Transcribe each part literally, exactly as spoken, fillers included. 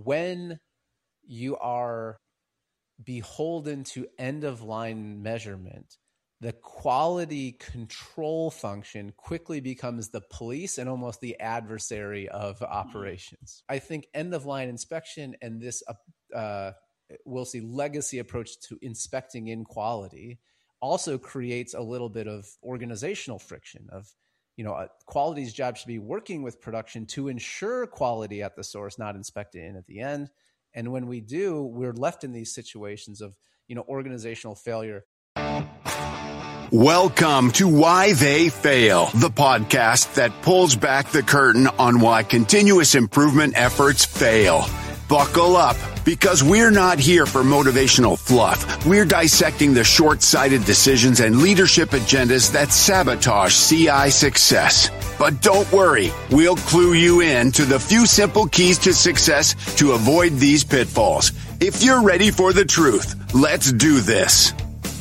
when you are beholden to end-of-line measurement, the quality control function quickly becomes the police and almost the adversary of operations. I think end-of-line inspection and this, uh, we'll see, legacy approach to inspecting in quality also creates a little bit of organizational friction of, you know, a quality's job should be working with production to ensure quality at the source, not inspect it in at the end. And when we do, we're left in these situations of, you know, organizational failure. Welcome to Why They Fail, the podcast that pulls back the curtain on why continuous improvement efforts fail. Buckle up, because we're not here for motivational fluff. We're dissecting the short-sighted decisions and leadership agendas that sabotage C I success. But don't worry, we'll clue you in to the few simple keys to success to avoid these pitfalls. If you're ready for the truth, let's do this.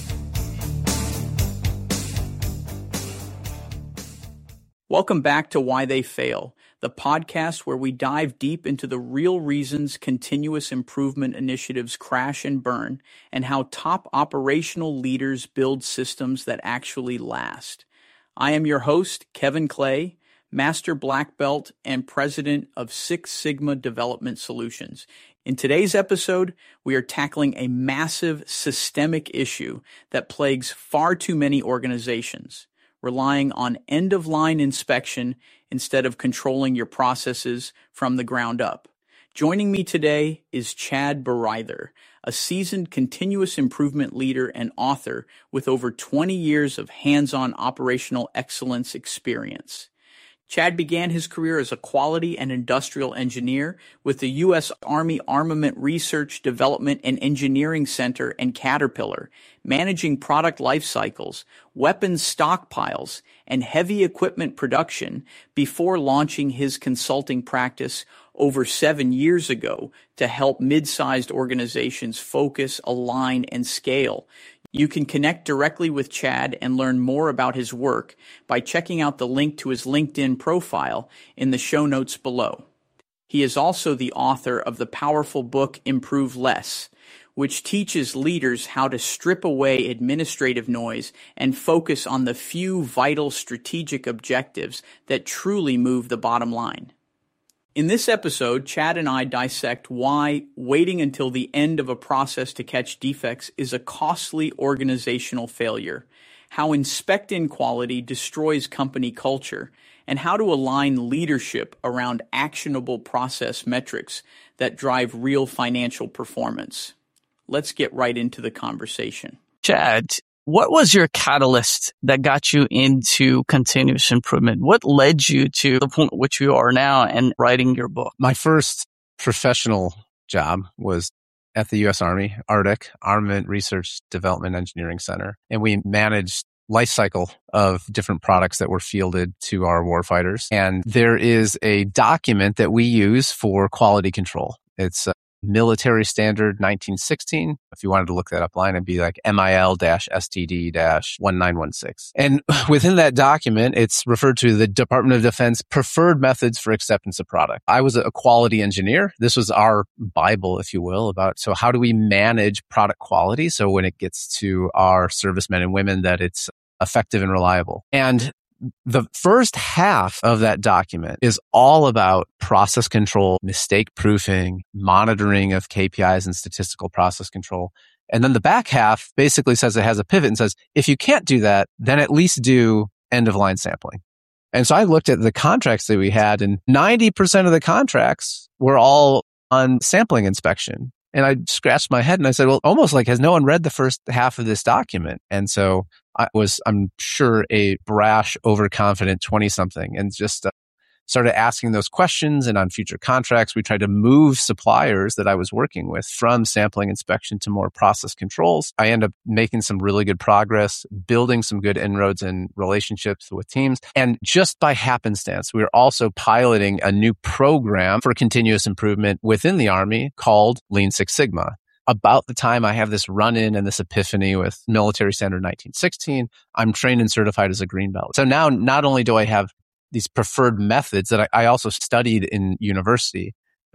Welcome back to Why They Fail, the podcast where we dive deep into the real reasons continuous improvement initiatives crash and burn, and how top operational leaders build systems that actually last. I am your host, Kevin Clay, Master Black Belt and President of Six Sigma Development Solutions. In today's episode, we are tackling a massive systemic issue that plagues far too many organizations, relying on end-of-line inspection instead of controlling your processes from the ground up. Joining me today is Chad Bereither, a seasoned continuous improvement leader and author with over twenty years of hands-on operational excellence experience. Chad began his career as a quality and industrial engineer with the U S Army Armament Research, Development, and Engineering Center and Caterpillar, managing product life cycles, weapons stockpiles, and heavy equipment production before launching his consulting practice over seven years ago to help mid-sized organizations focus, align, and scale. You can connect directly with Chad and learn more about his work by checking out the link to his LinkedIn profile in the show notes below. He is also the author of the powerful book Improve Less, which teaches leaders how to strip away administrative noise and focus on the few vital strategic objectives that truly move the bottom line. In this episode, Chad and I dissect why waiting until the end of a process to catch defects is a costly organizational failure, how inspect-in quality destroys company culture, and how to align leadership around actionable process metrics that drive real financial performance. Let's get right into the conversation. Chad, what was your catalyst that got you into continuous improvement? What led you to the point at which you are now and writing your book? My first professional job was at the U S Army, A R D E C, Armament Research Development Engineering Center, and we managed life cycle of different products that were fielded to our warfighters. And there is a document that we use for quality control. It's Military Standard nineteen sixteen. If you wanted to look that up line, it'd be like M I L S T D one nine one six. And within that document, it's referred to the Department of Defense preferred methods for acceptance of product. I was a quality engineer. This was our Bible, if you will, about so how do we manage product quality so when it gets to our servicemen and women that it's effective and reliable. And the first half of that document is all about process control, mistake proofing, monitoring of K P Is and statistical process control. And then the back half basically says it has a pivot and says, if you can't do that, then at least do end-of-line sampling. And so I looked at the contracts that we had, and ninety percent of the contracts were all on sampling inspection. And I scratched my head and I said, well, almost like, has no one read the first half of this document? And so I was, I'm sure, a brash, overconfident twenty-something and just uh, started asking those questions. And on future contracts, we tried to move suppliers that I was working with from sampling inspection to more process controls. I ended up making some really good progress, building some good inroads and relationships with teams. And just by happenstance, we were also piloting a new program for continuous improvement within the Army called Lean Six Sigma. About the time I have this run-in and this epiphany with Military Standard nineteen sixteen, I'm trained and certified as a green belt. So now not only do I have these preferred methods that I, I also studied in university,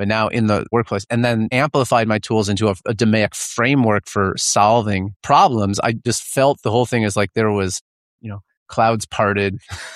but now in the workplace, and then amplified my tools into a, a DMAIC framework for solving problems. I just felt the whole thing is like there was, you know, clouds parted.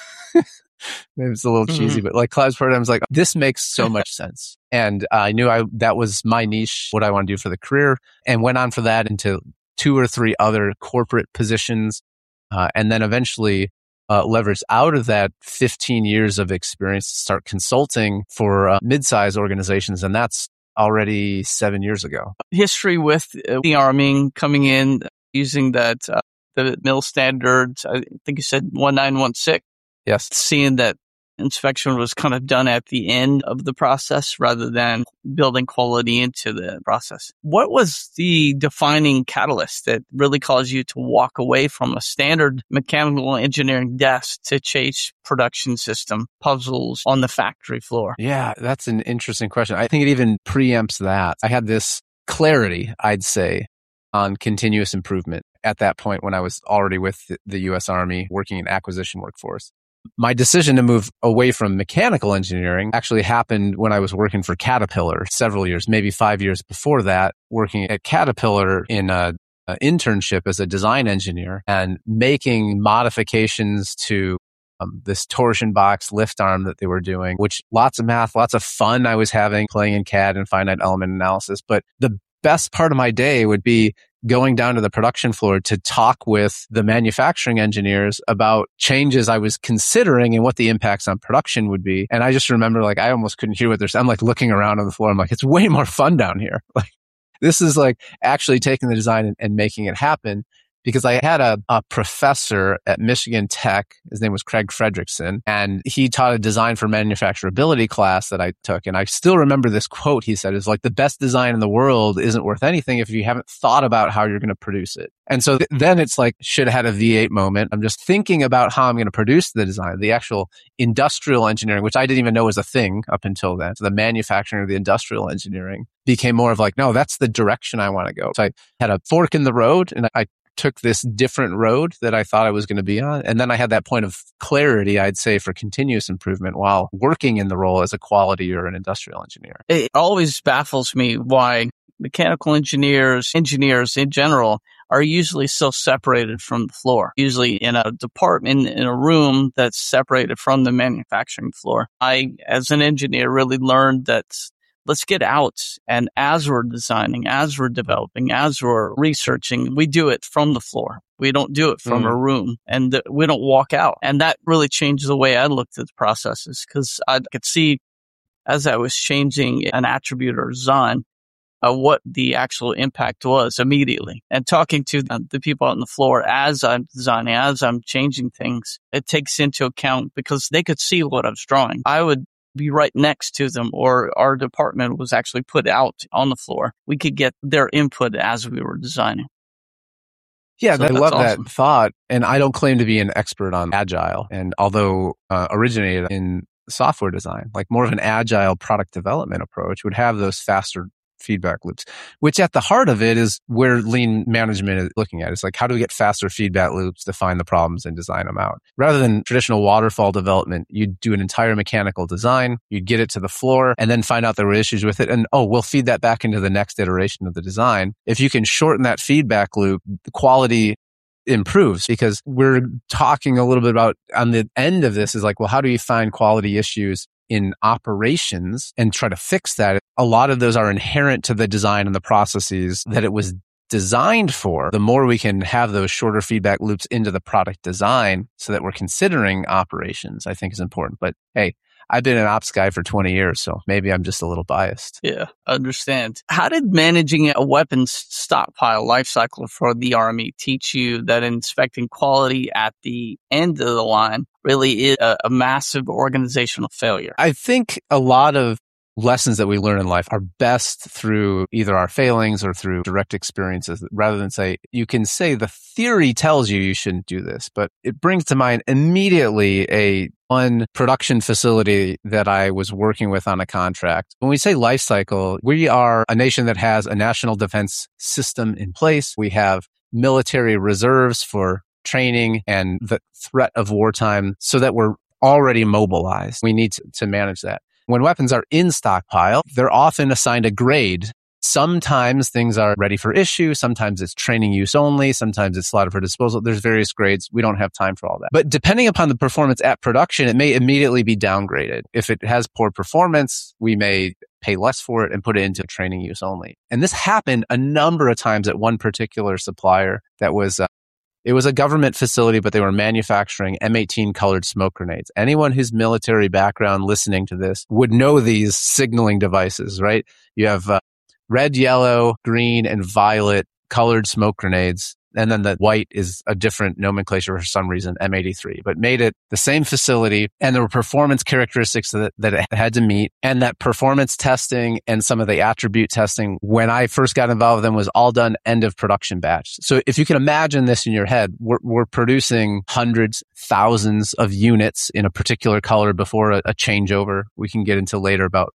Maybe it's a little cheesy, mm-hmm. but like clouds parted, I was like, this makes so much sense. And uh, I knew I that was my niche, what I want to do for the career, and went on for that into two or three other corporate positions. Uh, and then eventually uh, leveraged out of that fifteen years of experience to start consulting for uh, mid-sized organizations. And that's already seven years ago. History with uh, the Army coming in, using that, uh, the mill standards, I think you said one nine one six. Yes. Seeing that inspection was kind of done at the end of the process rather than building quality into the process. What was the defining catalyst that really caused you to walk away from a standard mechanical engineering desk to chase production system puzzles on the factory floor? Yeah, that's an interesting question. I think it even preempts that. I had this clarity, I'd say, on continuous improvement at that point when I was already with the U S Army working in acquisition workforce. My decision to move away from mechanical engineering actually happened when I was working for Caterpillar several years, maybe five years before that, working at Caterpillar in a, a internship as a design engineer and making modifications to um, this torsion box lift arm that they were doing, which lots of math, lots of fun I was having playing in C A D and finite element analysis. But the best part of my day would be going down to the production floor to talk with the manufacturing engineers about changes I was considering and what the impacts on production would be. And I just remember, like, I almost couldn't hear what they're saying. I'm like looking around on the floor. I'm like, it's way more fun down here. Like, this is like actually taking the design and, and making it happen. Because I had a, a professor at Michigan Tech, his name was Craig Fredrickson, and he taught a design for manufacturability class that I took. And I still remember this quote he said, is like, the best design in the world isn't worth anything if you haven't thought about how you're going to produce it. And so th- then it's like, should have had a V eight moment. I'm just thinking about how I'm going to produce the design, the actual industrial engineering, which I didn't even know was a thing up until then. So the manufacturing of the industrial engineering became more of like, no, that's the direction I want to go. So I had a fork in the road, and I took this different road that I thought I was going to be on. And then I had that point of clarity, I'd say, for continuous improvement while working in the role as a quality or an industrial engineer. It always baffles me why mechanical engineers, engineers in general, are usually so separated from the floor, usually in a department, in a room that's separated from the manufacturing floor. I, as an engineer, really learned that let's get out. And as we're designing, as we're developing, as we're researching, we do it from the floor. We don't do it from mm. a room, and th- we don't walk out. And that really changed the way I looked at the processes, because I could see as I was changing an attribute or design, uh, what the actual impact was immediately. And talking to the, the people on the floor as I'm designing, as I'm changing things, it takes into account, because they could see what I was drawing. I would be right next to them, or our department was actually put out on the floor. We could get their input as we were designing. Yeah, so I love awesome. that thought. And I don't claim to be an expert on agile. And although uh, originated in software design, like more of an agile product development approach would have those faster feedback loops, which at the heart of it is where lean management is looking at. It's like, how do we get faster feedback loops to find the problems and design them out? Rather than traditional waterfall development, you'd do an entire mechanical design, you'd get it to the floor, and then find out there were issues with it. And, oh, we'll feed that back into the next iteration of the design. If you can shorten that feedback loop, the quality improves, because we're talking a little bit about on the end of this is like, well, how do you find quality issues in operations and try to fix that? A lot of those are inherent to the design and the processes that it was designed for. The more we can have those shorter feedback loops into the product design so that we're considering operations, I think is important. But hey, I've been an ops guy for twenty years, so maybe I'm just a little biased. Yeah, understand. How did managing a weapons stockpile lifecycle for the Army teach you that inspecting quality at the end of the line really is a, a massive organizational failure? I think a lot of lessons that we learn in life are best through either our failings or through direct experiences, rather than say, you can say the theory tells you you shouldn't do this, but it brings to mind immediately a one production facility that I was working with on a contract. When we say life cycle, we are a nation that has a national defense system in place. We have military reserves for training and the threat of wartime so that we're already mobilized. We need to, to manage that. When weapons are in stockpile, they're often assigned a grade. Sometimes things are ready for issue. Sometimes it's training use only. Sometimes it's slotted for disposal. There's various grades. We don't have time for all that. But depending upon the performance at production, it may immediately be downgraded. If it has poor performance, we may pay less for it and put it into training use only. And this happened a number of times at one particular supplier that was, uh, it was a government facility, but they were manufacturing M eighteen colored smoke grenades. Anyone who's military background listening to this would know these signaling devices, right? You have uh, red, yellow, green, and violet colored smoke grenades. And then the white is a different nomenclature for some reason, M eighty-three, but made it the same facility. And there were performance characteristics that, that it had to meet. And that performance testing and some of the attribute testing, when I first got involved with them, was all done end of production batch. So if you can imagine this in your head, we're, we're producing hundreds, thousands of units in a particular color before a, a changeover. We can get into later about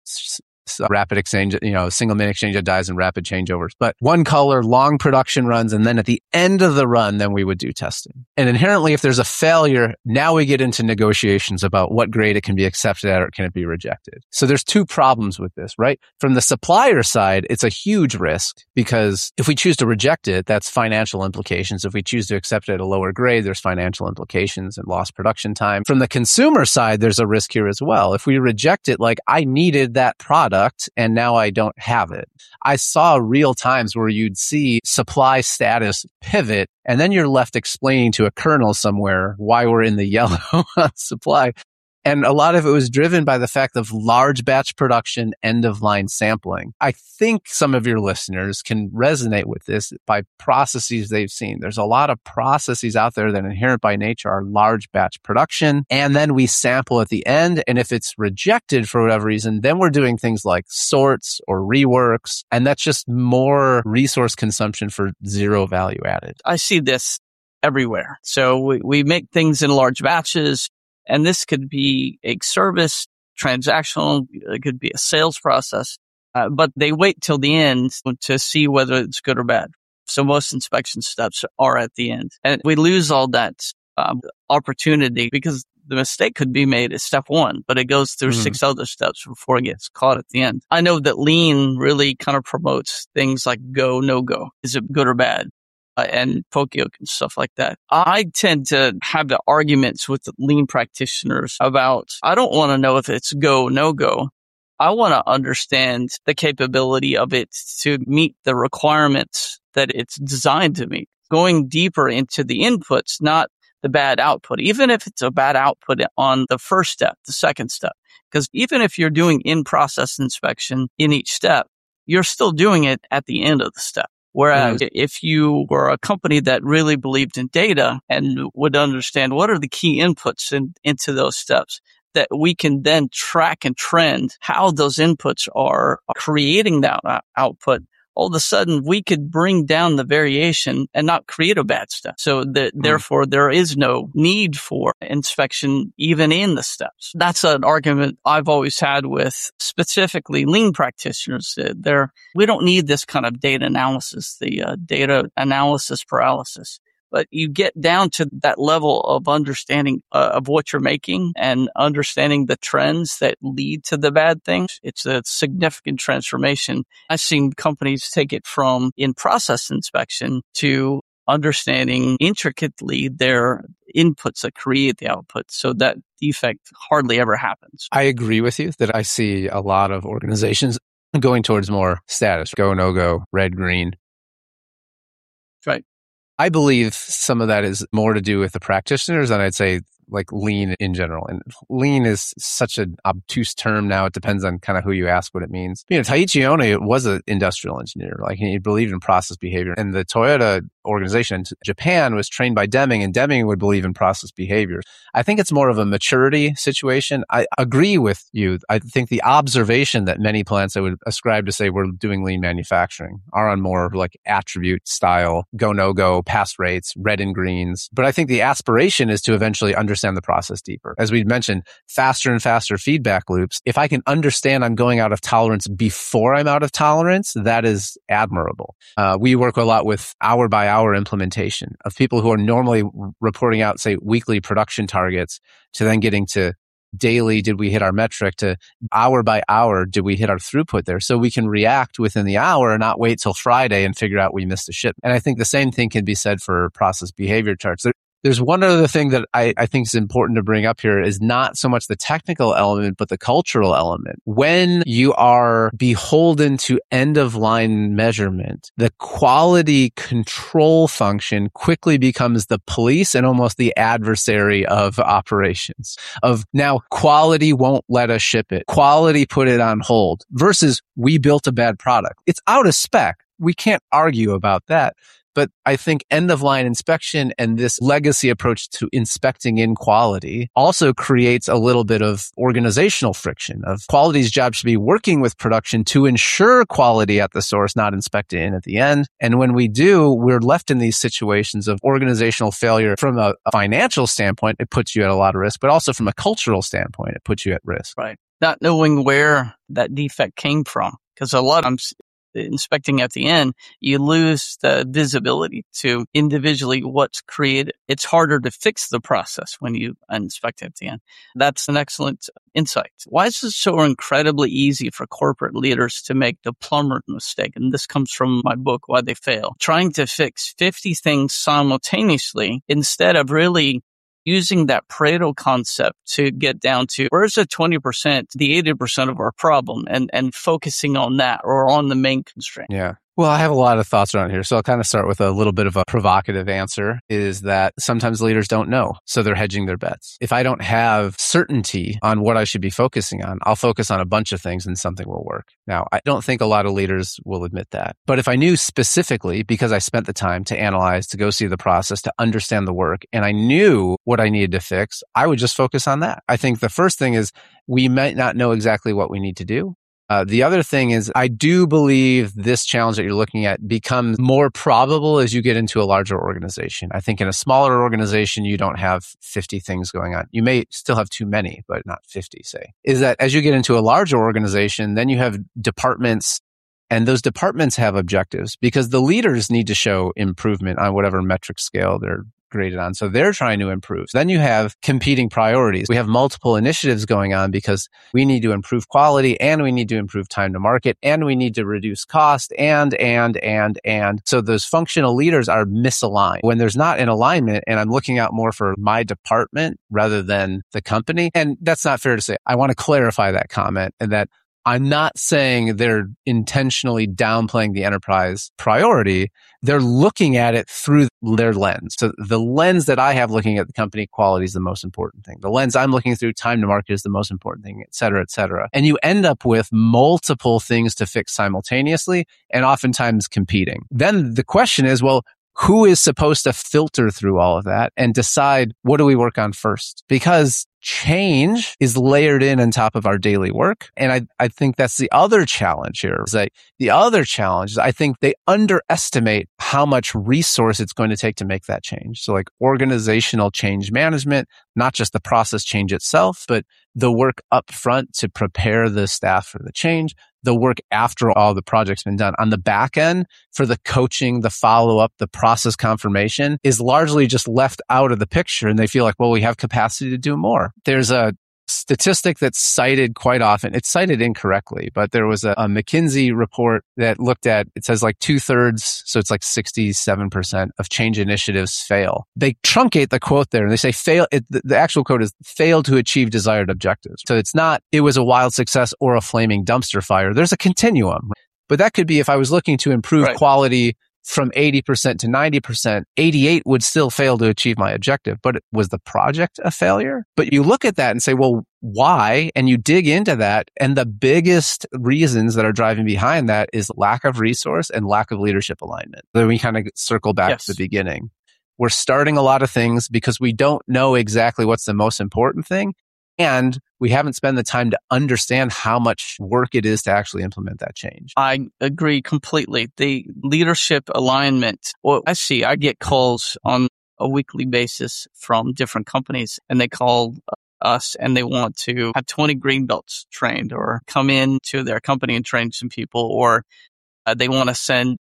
rapid exchange, you know, single minute exchange of dies and rapid changeovers. But one color, long production runs, and then at the end of the run, then we would do testing. And inherently, if there's a failure, now we get into negotiations about what grade it can be accepted at or can it be rejected. So there's two problems with this, right? From the supplier side, it's a huge risk because if we choose to reject it, that's financial implications. If we choose to accept it at a lower grade, there's financial implications and lost production time. From the consumer side, there's a risk here as well. If we reject it, like I needed that product, and now I don't have it. I saw real times where you'd see supply status pivot, and then you're left explaining to a colonel somewhere why we're in the yellow on supply. And a lot of it was driven by the fact of large batch production, end of line sampling. I think some of your listeners can resonate with this by processes they've seen. There's a lot of processes out there that inherent by nature are large batch production. And then we sample at the end. And if it's rejected for whatever reason, then we're doing things like sorts or reworks. And that's just more resource consumption for zero value added. I see this everywhere. So we, we make things in large batches. And this could be a service, transactional, it could be a sales process, uh, but they wait till the end to see whether it's good or bad. So most inspection steps are at the end. And we lose all that um, opportunity because the mistake could be made at step one, but it goes through mm-hmm. six other steps before it gets caught at the end. I know that lean really kind of promotes things like go, no go. Is it good or bad? And Poka-yoke and stuff like that. I tend to have the arguments with the lean practitioners about, I don't want to know if it's go, no go. I want to understand the capability of it to meet the requirements that it's designed to meet. Going deeper into the inputs, not the bad output, even if it's a bad output on the first step, the second step. Because even if you're doing in-process inspection in each step, you're still doing it at the end of the step. Whereas mm-hmm. if you were a company that really believed in data and would understand what are the key inputs in, into those steps, that we can then track and trend how those inputs are creating that output, all of a sudden we could bring down the variation and not create a bad step. So the, mm-hmm. therefore there is no need for inspection even in the steps. That's an argument I've always had with specifically lean practitioners. They're, we don't need this kind of data analysis, the uh, data analysis paralysis. But you get down to that level of understanding uh, of what you're making and understanding the trends that lead to the bad things. It's a significant transformation. I've seen companies take it from in-process inspection to understanding intricately their inputs that create the output so that defect hardly ever happens. I agree with you that I see a lot of organizations going towards more status, go, no go, red, green. Right. I believe some of that is more to do with the practitioners than I'd say like lean in general. And lean is such an obtuse term now. It depends on kind of who you ask what it means. You know, Taiichi Ohno was an industrial engineer. Like he believed in process behavior. And the Toyota organization in Japan was trained by Deming, and Deming would believe in process behavior. I think it's more of a maturity situation. I agree with you. I think the observation that many plants that would ascribe to say we're doing lean manufacturing are on more like attribute style, go, no go, pass rates, red and greens. But I think the aspiration is to eventually understand the process deeper. As we mentioned, faster and faster feedback loops. If I can understand I'm going out of tolerance before I'm out of tolerance, that is admirable. Uh, we work a lot with hour by hour implementation of people who are normally reporting out, say, weekly production targets to then getting to daily did we hit our metric to hour by hour did we hit our throughput there, so we can react within the hour and not wait till Friday and figure out we missed a ship. And I think the same thing can be said for process behavior charts. There, There's one other thing that I, I think is important to bring up here is not so much the technical element, but the cultural element. When you are beholden to end-of-line measurement, the quality control function quickly becomes the police and almost the adversary of operations. Of now, quality won't let us ship it. Quality put it on hold versus we built a bad product. It's out of spec. We can't argue about that. But I think end-of-line inspection and this legacy approach to inspecting in quality also creates a little bit of organizational friction of quality's job should be working with production to ensure quality at the source, not inspect it in at the end. And when we do, we're left in these situations of organizational failure. From a, a financial standpoint, it puts you at a lot of risk, but also from a cultural standpoint, it puts you at risk. Right. Not knowing where that defect came from. Because a lot of times inspecting at the end, you lose the visibility to individually what's created. It's harder to fix the process when you inspect at the end. That's an excellent insight. Why is it so incredibly easy for corporate leaders to make the plumber mistake? And this comes from my book, Why They Fail. Trying to fix fifty things simultaneously instead of really using that Pareto concept to get down to where's the twenty percent, the eighty percent of our problem, and, and focusing on that or on the main constraint. Yeah. Well, I have a lot of thoughts around here. So I'll kind of start with a little bit of a provocative answer is that sometimes leaders don't know. So they're hedging their bets. If I don't have certainty on what I should be focusing on, I'll focus on a bunch of things and something will work. Now, I don't think a lot of leaders will admit that. But if I knew specifically, because I spent the time to analyze, to go see the process, to understand the work, and I knew what I needed to fix, I would just focus on that. I think the first thing is we might not know exactly what we need to do. Uh, the other thing is I do believe this challenge that you're looking at becomes more probable as you get into a larger organization. I think in a smaller organization, you don't have fifty things going on. You may still have too many, but not fifty, say. Is that as you get into a larger organization, then you have departments, and those departments have objectives because the leaders need to show improvement on whatever metric scale they're graded on. So they're trying to improve. Then you have competing priorities. We have multiple initiatives going on because we need to improve quality and we need to improve time to market and we need to reduce cost and, and, and, and. So those functional leaders are misaligned. When there's not an alignment and I'm looking out more for my department rather than the company. And that's not fair to say. I want to clarify that comment and that I'm not saying they're intentionally downplaying the enterprise priority. They're looking at it through their lens. So the lens that I have looking at the company quality is the most important thing. The lens I'm looking through time to market is the most important thing, et cetera, et cetera. And you end up with multiple things to fix simultaneously and oftentimes competing. Then the question is, well, who is supposed to filter through all of that and decide what do we work on first? Because change is layered in on top of our daily work. And I, I think that's the other challenge here. Is that the other challenge is I think they underestimate how much resource it's going to take to make that change. So like organizational change management, not just the process change itself, but the work up front to prepare the staff for the change, the work after all the project's been done. On the back end, for the coaching, the follow-up, the process confirmation is largely just left out of the picture. And they feel like, well, we have capacity to do more. There's a statistic that's cited quite often. It's cited incorrectly, but there was a, a McKinsey report that looked at, it says like two thirds, so it's like sixty-seven percent of change initiatives fail. They truncate the quote there and they say fail. It, the, the actual quote is fail to achieve desired objectives. So it's not, it was a wild success or a flaming dumpster fire. There's a continuum, but that could be if I was looking to improve right. quality from eighty percent to ninety percent, eighty-eight would still fail to achieve my objective. But was the project a failure? But you look at that and say, well, why? And you dig into that. And the biggest reasons that are driving behind that is lack of resource and lack of leadership alignment. Then we kind of circle back yes. to the beginning. We're starting a lot of things because we don't know exactly what's the most important thing. And we haven't spent the time to understand how much work it is to actually implement that change. I agree completely. The leadership alignment, well, I see, I get calls on a weekly basis from different companies and they call us and they want to have twenty green belts trained or come in to their company and train some people, or uh, they want to send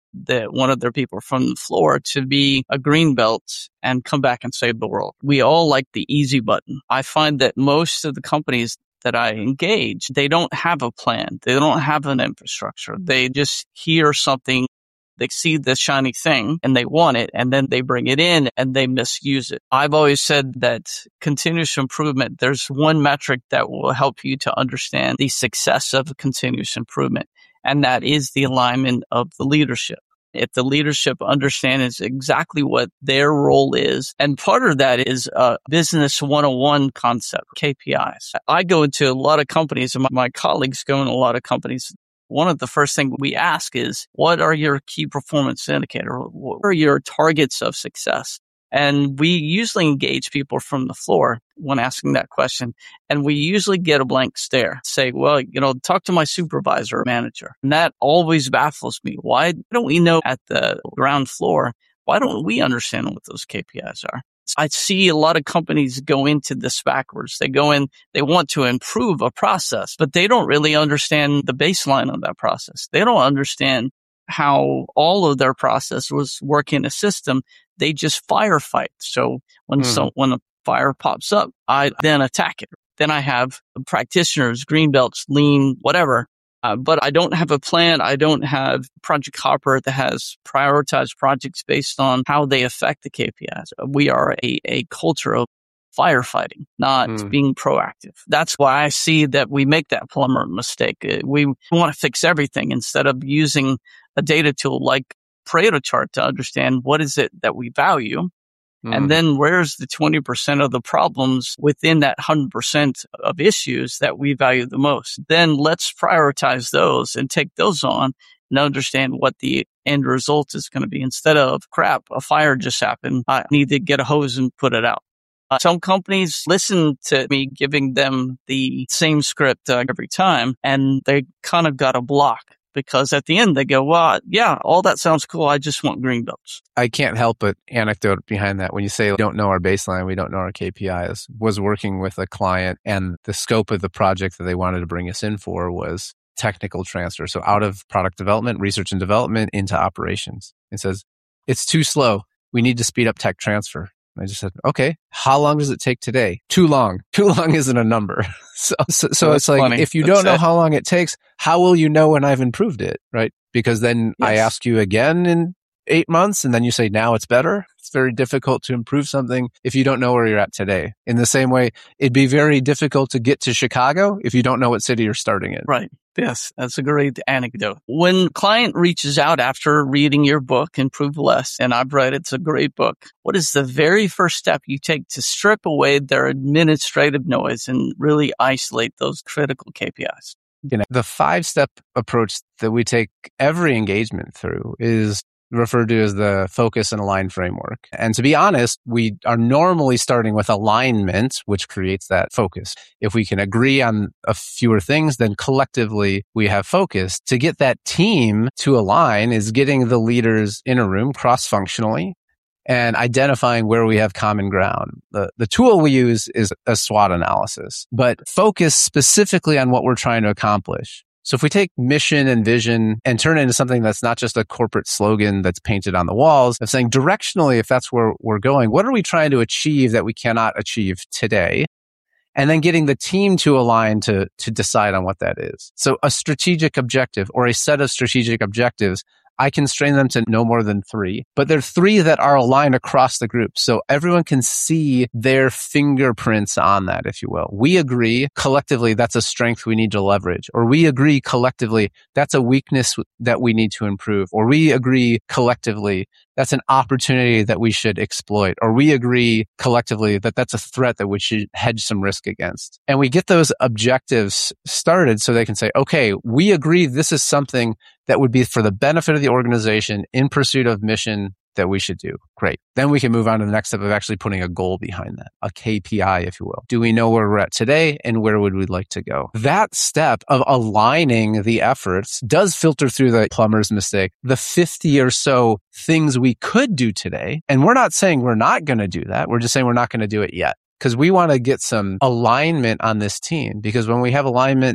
the, one of their people from the floor to be a green belt and come back and save the world. We all like the easy button. I find that most of the companies that I engage, they don't have a plan. They don't have an infrastructure. They just hear something. They see the shiny thing and they want it, and then they bring it in and they misuse it. I've always said that continuous improvement, there's one metric that will help you to understand the success of continuous improvement, and that is the alignment of the leadership. If the leadership understands exactly what their role is, and part of that is a business one oh one concept, K P Is. I go into a lot of companies, and my colleagues go in a lot of companies. One of the first things we ask is, what are your key performance indicators? What are your targets of success? And we usually engage people from the floor when asking that question. And we usually get a blank stare. Say, well, you know, talk to my supervisor or manager. And that always baffles me. Why don't we know at the ground floor? Why don't we understand what those K P Is are? I see a lot of companies go into this backwards. They go in, they want to improve a process, but they don't really understand the baseline of that process. They don't understand how all of their processes work in a system. They just firefight. So when mm. so when a fire pops up, I then attack it. Then I have practitioners, green belts, lean, whatever. Uh, but I don't have a plan. I don't have Project Hopper that has prioritized projects based on how they affect the K P Is. We are a, a culture of firefighting, not mm. being proactive. That's why I see that we make that plumber mistake. We want to fix everything instead of using a data tool like Pareto chart to understand what is it that we value. Mm. And then where's the twenty percent of the problems within that one hundred percent of issues that we value the most? Then let's prioritize those and take those on and understand what the end result is going to be, instead of, crap, a fire just happened. I need to get a hose and put it out. Uh, some companies listen to me giving them the same script uh, every time, and they kind of got a block. Because at the end, they go, well, yeah, all that sounds cool. I just want green belts. I can't help but anecdote behind that. When you say we don't know our baseline, we don't know our K P Is, was working with a client, and the scope of the project that they wanted to bring us in for was technical transfer. So out of product development, research and development into operations. It says, it's too slow. We need to speed up tech transfer. I just said, okay, how long does it take today? Too long. Too long isn't a number. so so, so it's like, funny. If you don't That's know it. how long it takes, how will you know when I've improved it, right? Because then yes. I ask you again in eight months and then you say, now it's better. It's very difficult to improve something if you don't know where you're at today. In the same way, it'd be very difficult to get to Chicago if you don't know what city you're starting in. Right. Yes, that's a great anecdote. When client reaches out after reading your book, Improve Less, and I've read it's a great book, what is the very first step you take to strip away their administrative noise and really isolate those critical K P Is? You know, the five-step approach that we take every engagement through is referred to as the focus and align framework. And to be honest, we are normally starting with alignment, which creates that focus. If we can agree on a fewer things, then collectively we have focus. To get that team to align is getting the leaders in a room cross-functionally and identifying where we have common ground. The, the tool we use is a SWOT analysis, but focus specifically on what we're trying to accomplish. So if we take mission and vision and turn it into something that's not just a corporate slogan that's painted on the walls, of saying directionally, if that's where we're going, what are we trying to achieve that we cannot achieve today? And then getting the team to align to, to decide on what that is. So a strategic objective or a set of strategic objectives, I constrain them to no more than three, but there are three that are aligned across the group. So everyone can see their fingerprints on that, if you will. We agree collectively that's a strength we need to leverage, or we agree collectively that's a weakness that we need to improve, or we agree collectively that's an opportunity that we should exploit, or we agree collectively that that's a threat that we should hedge some risk against. And we get those objectives started so they can say, okay, we agree this is something that would be for the benefit of the organization in pursuit of mission that we should do. Great. Then we can move on to the next step of actually putting a goal behind that, a K P I, if you will. Do we know where we're at today and where would we like to go? That step of aligning the efforts does filter through the plumber's mistake, the fifty or so things we could do today. And we're not saying we're not going to do that. We're just saying we're not going to do it yet, because we want to get some alignment on this team. Because when we have alignment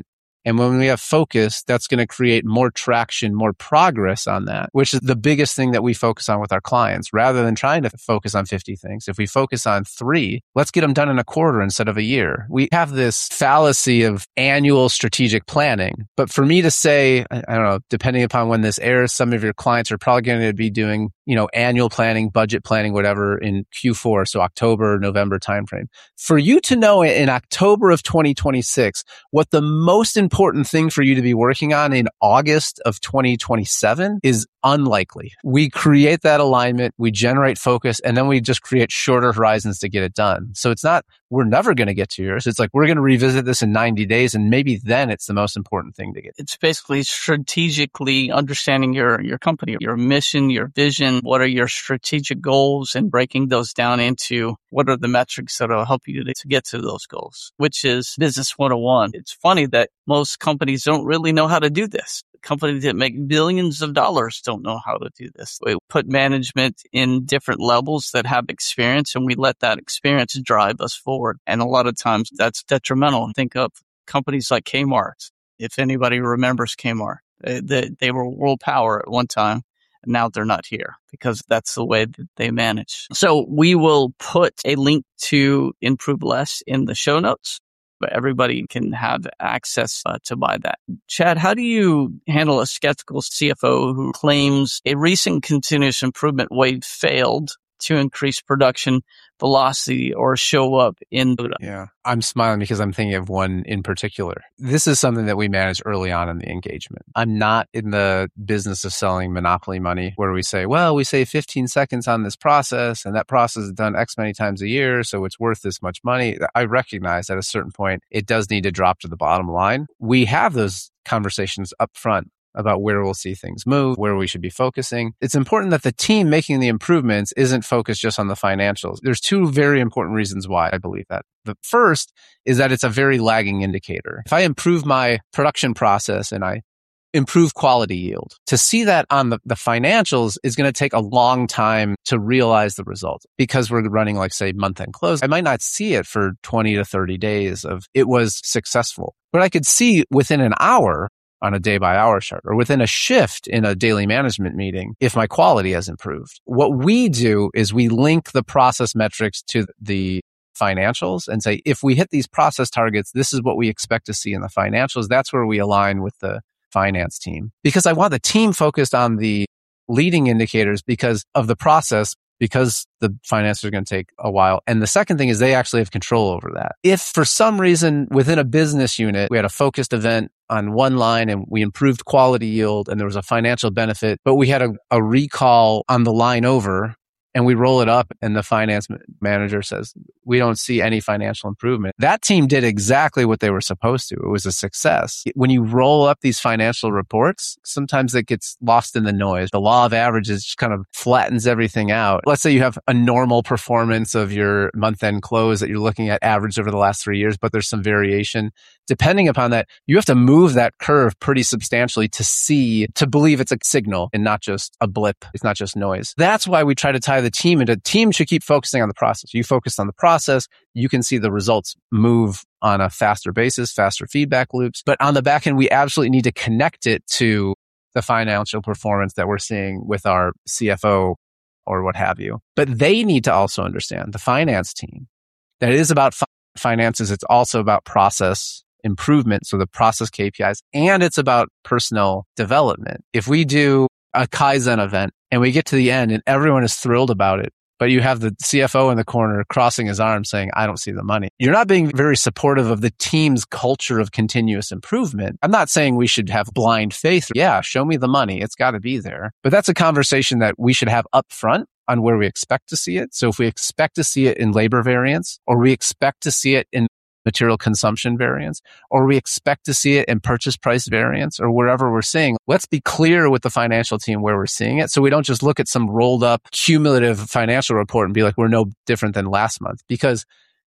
And when we have focus, that's going to create more traction, more progress on that, which is the biggest thing that we focus on with our clients. Rather than trying to focus on fifty things, if we focus on three, let's get them done in a quarter instead of a year. We have this fallacy of annual strategic planning. But for me to say, I don't know, depending upon when this airs, some of your clients are probably going to be doing, you know, annual planning, budget planning, whatever in Q four, so October, November timeframe. For you to know in October of twenty twenty-six what the most important thing for you to be working on in August of twenty twenty-seven is unlikely. We create that alignment, we generate focus, and then we just create shorter horizons to get it done. So it's not, we're never going to get to yours. It's like, we're going to revisit this in ninety days, and maybe then it's the most important thing to get. It's basically strategically understanding your, your company, your mission, your vision. What are your strategic goals, and breaking those down into what are the metrics that will help you to, to get to those goals, which is business one oh one. It's funny that most companies don't really know how to do this. Companies that make billions of dollars don't know how to do this. We put management in different levels that have experience, and we let that experience drive us forward. And a lot of times that's detrimental. Think of companies like Kmart. If anybody remembers Kmart, they, they were world power at one time. And now they're not here because that's the way that they manage. So we will put a link to Improve Less in the show notes, but everybody can have access uh, to buy that. Chad, how do you handle a skeptical C F O who claims a recent continuous improvement wave failed to increase production velocity or show up in Buddha? Yeah, I'm smiling because I'm thinking of one in particular. This is something that we manage early on in the engagement. I'm not in the business of selling monopoly money where we say, well, we save fifteen seconds on this process and that process is done X many times a year, so it's worth this much money. I recognize at a certain point, it does need to drop to the bottom line. We have those conversations up front about where we'll see things move, where we should be focusing. It's important that the team making the improvements isn't focused just on the financials. There's two very important reasons why I believe that. The first is that it's a very lagging indicator. If I improve my production process and I improve quality yield, to see that on the, the financials is going to take a long time to realize the result because we're running like, say, month-end close. I might not see it for twenty to thirty days of it was successful, but I could see within an hour on a day-by-hour chart or within a shift in a daily management meeting if my quality has improved. What we do is we link the process metrics to the financials and say, if we hit these process targets, this is what we expect to see in the financials. That's where we align with the finance team. Because I want the team focused on the leading indicators because of the process, because the finances are going to take a while. And the second thing is they actually have control over that. If for some reason within a business unit, we had a focused event on one line and we improved quality yield and there was a financial benefit, but we had a, a recall on the line over and we roll it up and the finance manager says, we don't see any financial improvement. That team did exactly what they were supposed to. It was a success. When you roll up these financial reports, sometimes it gets lost in the noise. The law of averages just kind of flattens everything out. Let's say you have a normal performance of your month-end close that you're looking at average over the last three years, but there's some variation. Depending upon that, you have to move that curve pretty substantially to see, to believe it's a signal and not just a blip. It's not just noise. That's why we try to tie the team into, team should keep focusing on the process. You focus on the process, you can see the results move on a faster basis, faster feedback loops. But on the back end, we absolutely need to connect it to the financial performance that we're seeing with our C F O or what have you. But they need to also understand, the finance team, that it is about fi- finances. It's also about process improvement, so the process K P Is, and it's about personnel development. If we do a Kaizen event and we get to the end and everyone is thrilled about it, but you have the C F O in the corner crossing his arms saying, I don't see the money. You're not being very supportive of the team's culture of continuous improvement. I'm not saying we should have blind faith. Yeah, show me the money. It's got to be there. But that's a conversation that we should have up front on where we expect to see it. So if we expect to see it in labor variance, or we expect to see it in material consumption variance, or we expect to see it in purchase price variance, or wherever we're seeing, let's be clear with the financial team where we're seeing it. So we don't just look at some rolled up cumulative financial report and be like, we're no different than last month, because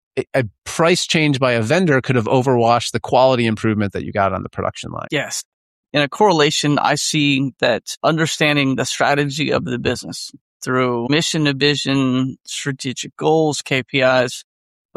a price change by a vendor could have overwashed the quality improvement that you got on the production line. Yes. In a correlation, I see that understanding the strategy of the business through mission to vision, strategic goals, K P Is,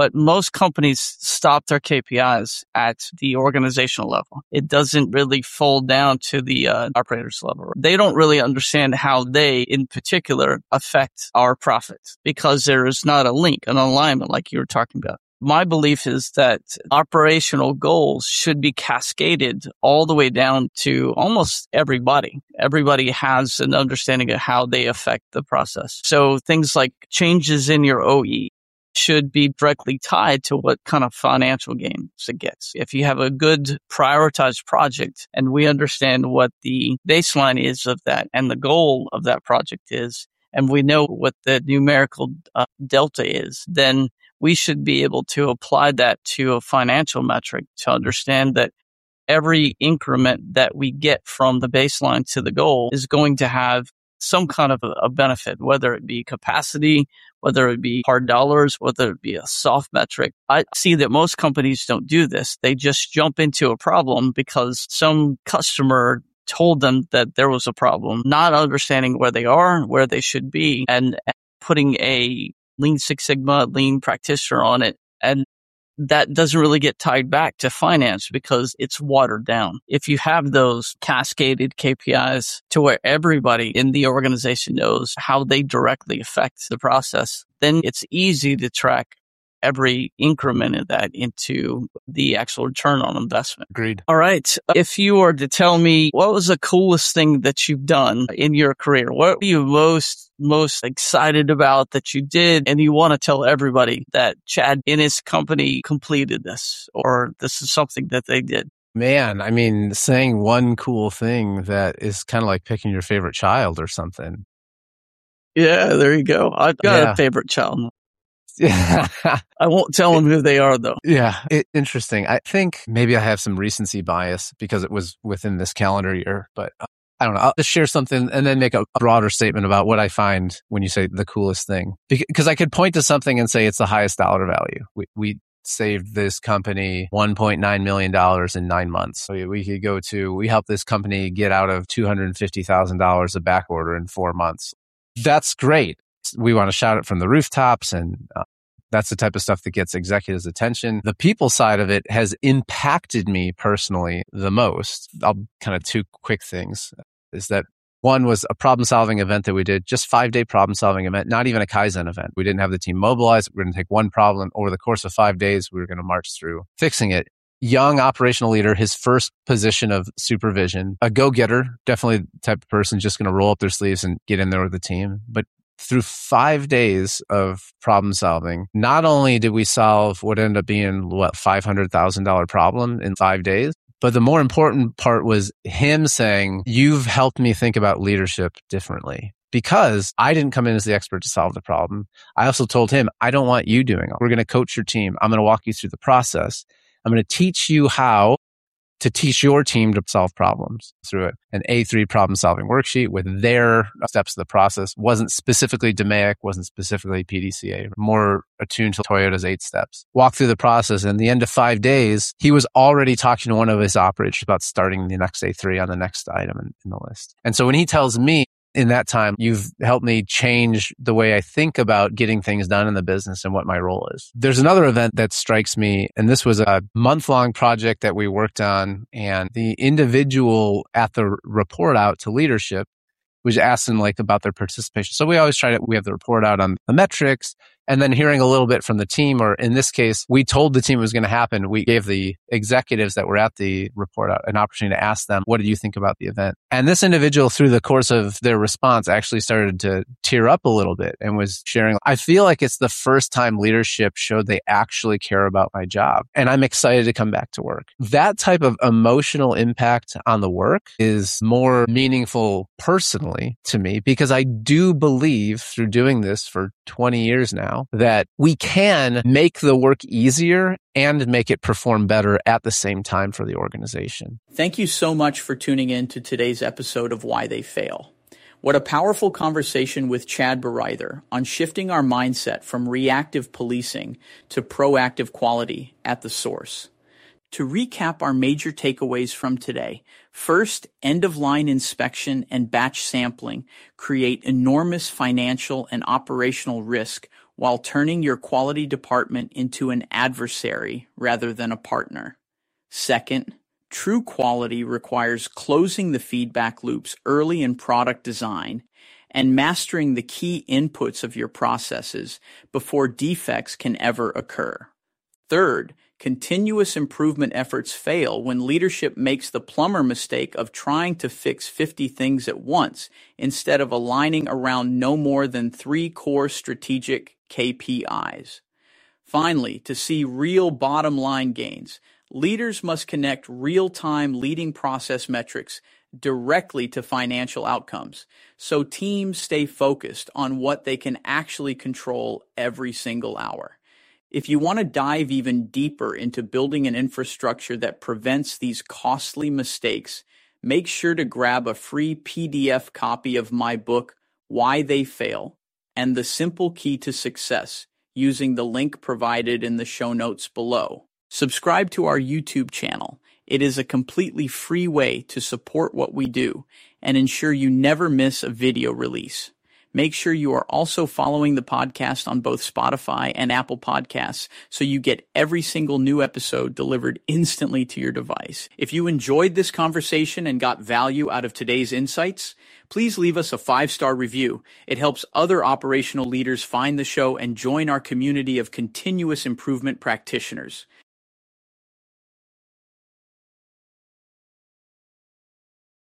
But most companies stop their K P Is at the organizational level. It doesn't really fold down to the uh, operators level. They don't really understand how they, in particular, affect our profit because there is not a link, an alignment like you were talking about. My belief is that operational goals should be cascaded all the way down to almost everybody. Everybody has an understanding of how they affect the process. So things like changes in your O E should be directly tied to what kind of financial gains it gets. If you have a good prioritized project and we understand what the baseline is of that and the goal of that project is, and we know what the numerical uh, delta is, then we should be able to apply that to a financial metric to understand that every increment that we get from the baseline to the goal is going to have some kind of a, a benefit, whether it be capacity, whether it be hard dollars, whether it be a soft metric. I see that most companies don't do this. They just jump into a problem because some customer told them that there was a problem, not understanding where they are, where they should be, and putting a Lean Six Sigma, lean practitioner on it. And that doesn't really get tied back to finance because it's watered down. If you have those cascaded K P Is to where everybody in the organization knows how they directly affect the process, then it's easy to track every increment of that into the actual return on investment. Agreed. All right. If you were to tell me what was the coolest thing that you've done in your career, what are you most, most excited about that you did and you want to tell everybody that Chad in his company completed this or this is something that they did? Man, I mean, saying one cool thing that is kind of like picking your favorite child or something. Yeah, there you go. I've got Yeah. a favorite child. Yeah. I won't tell them who they are, though. Yeah. It, interesting. I think maybe I have some recency bias because it was within this calendar year, but uh, I don't know. I'll just share something and then make a, a broader statement about what I find when you say the coolest thing. Because I could point to something and say it's the highest dollar value. We, we saved this company one point nine million dollars in nine months. So we could go to, we helped this company get out of two hundred fifty thousand dollars of back order in four months. That's great. We want to shout it from the rooftops, and uh, that's the type of stuff that gets executives' attention. The people side of it has impacted me personally the most. I'll kind of two quick things is that one was a problem-solving event that we did, just five-day problem-solving event, not even a Kaizen event. We didn't have the team mobilized. We we're going to take one problem over the course of five days. We were going to march through fixing it. Young operational leader, his first position of supervision, a go-getter, definitely the type of person just going to roll up their sleeves and get in there with the team. But through five days of problem solving, not only did we solve what ended up being, what, five hundred thousand dollars problem in five days, but the more important part was him saying, you've helped me think about leadership differently. Because I didn't come in as the expert to solve the problem. I also told him, I don't want you doing it. We're going to coach your team. I'm going to walk you through the process. I'm going to teach you how to teach your team to solve problems through it. An A three problem solving worksheet with their steps of the process. Wasn't specifically D M A I C, wasn't specifically P D C A, more attuned to Toyota's eight steps. Walk through the process. And at the end of five days, he was already talking to one of his operators about starting the next A three on the next item in, in the list. And so when he tells me, in that time, you've helped me change the way I think about getting things done in the business and what my role is. There's another event that strikes me, and this was a month-long project that we worked on, and the individual at the report out to leadership was asking like about their participation. So we always try to, we have the report out on the metrics, and then hearing a little bit from the team, or in this case, we told the team it was going to happen. We gave the executives that were at the report out an opportunity to ask them, what did you think about the event? And this individual, through the course of their response, actually started to tear up a little bit and was sharing, I feel like it's the first time leadership showed they actually care about my job. And I'm excited to come back to work. That type of emotional impact on the work is more meaningful personally to me, because I do believe through doing this for twenty years now, that we can make the work easier and make it perform better at the same time for the organization. Thank you so much for tuning in to today's episode of Why They Fail. What a powerful conversation with Chad Bereither on shifting our mindset from reactive policing to proactive quality at the source. To recap our major takeaways from today, first, end-of-line inspection and batch sampling create enormous financial and operational risk while turning your quality department into an adversary rather than a partner. Second, true quality requires closing the feedback loops early in product design and mastering the key inputs of your processes before defects can ever occur. Third, continuous improvement efforts fail when leadership makes the plumber mistake of trying to fix fifty things at once instead of aligning around no more than three core strategic K P Is. Finally, to see real bottom line gains, leaders must connect real-time leading process metrics directly to financial outcomes, so teams stay focused on what they can actually control every single hour. If you want to dive even deeper into building an infrastructure that prevents these costly mistakes, make sure to grab a free P D F copy of my book, Why They Fail, and The Simple Key to Success, using the link provided in the show notes below. Subscribe to our YouTube channel. It is a completely free way to support what we do and ensure you never miss a video release. Make sure you are also following the podcast on both Spotify and Apple Podcasts so you get every single new episode delivered instantly to your device. If you enjoyed this conversation and got value out of today's insights, please leave us a five-star review. It helps other operational leaders find the show and join our community of continuous improvement practitioners.